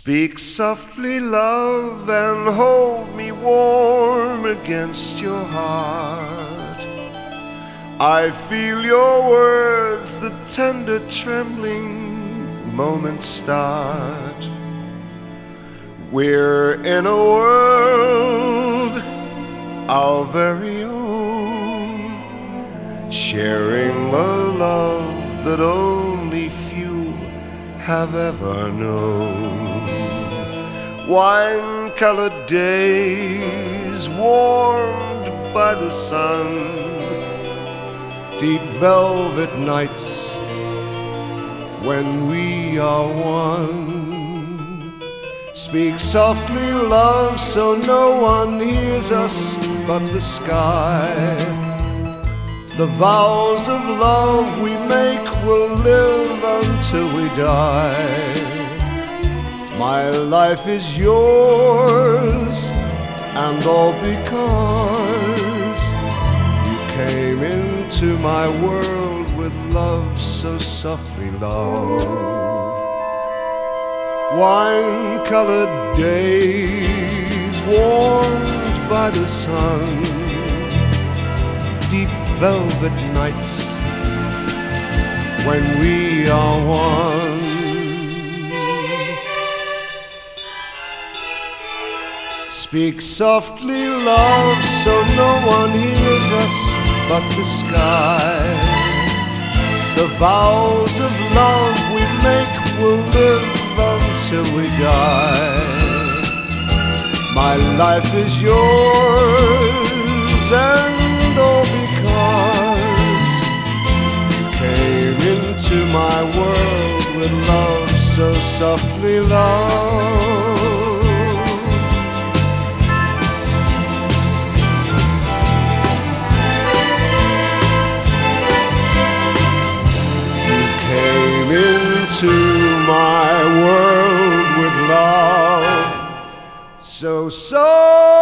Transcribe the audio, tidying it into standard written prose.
Speak softly, love, and hold me warm against your heart. I feel your words, the tender trembling moments start. We're in a world our very own, sharing a love that only few have ever known. Wine-colored days warmed by the sun, deep velvet nights when we are one. Speak softly, love, so no one hears us but the sky. The vows of love we make will live until we die. My life is yours, and all because you came into my world with love so softly, love. Wine-colored days warmed by the sun, deep velvet nights when we are one. Speak softly, love, so no one hears us but the sky. The vows of love we make will live until we die. My life is yours, and all because you came into my world with love so softly, love. Into my world with love so